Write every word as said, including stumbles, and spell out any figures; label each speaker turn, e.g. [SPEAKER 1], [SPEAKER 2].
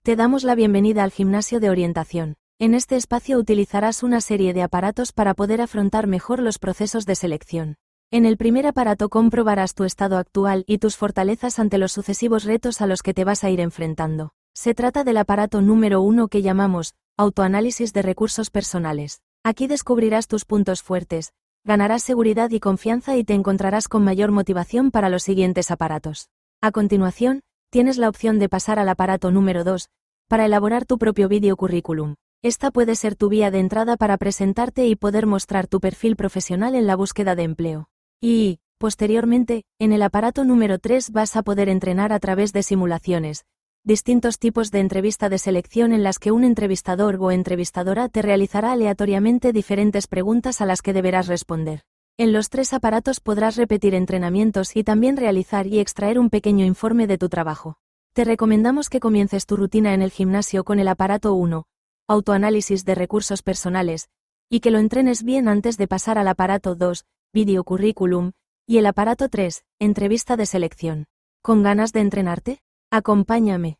[SPEAKER 1] Te damos la bienvenida al gimnasio de orientación. En este espacio utilizarás una serie de aparatos para poder afrontar mejor los procesos de selección. En el primer aparato comprobarás tu estado actual y tus fortalezas ante los sucesivos retos a los que te vas a ir enfrentando. Se trata del aparato número uno que llamamos autoanálisis de recursos personales. Aquí descubrirás tus puntos fuertes, ganarás seguridad y confianza y te encontrarás con mayor motivación para los siguientes aparatos. A continuación, tienes la opción de pasar al aparato número dos, para elaborar tu propio video currículum. Esta puede ser tu vía de entrada para presentarte y poder mostrar tu perfil profesional en la búsqueda de empleo. Y, posteriormente, en el aparato número tres vas a poder entrenar a través de simulaciones, distintos tipos de entrevista de selección en las que un entrevistador o entrevistadora te realizará aleatoriamente diferentes preguntas a las que deberás responder. En los tres aparatos podrás repetir entrenamientos y también realizar y extraer un pequeño informe de tu trabajo. Te recomendamos que comiences tu rutina en el gimnasio con el aparato uno, autoanálisis de recursos personales, y que lo entrenes bien antes de pasar al aparato dos, video currículum, y el aparato tres, entrevista de selección. ¿Con ganas de entrenarte? Acompáñame.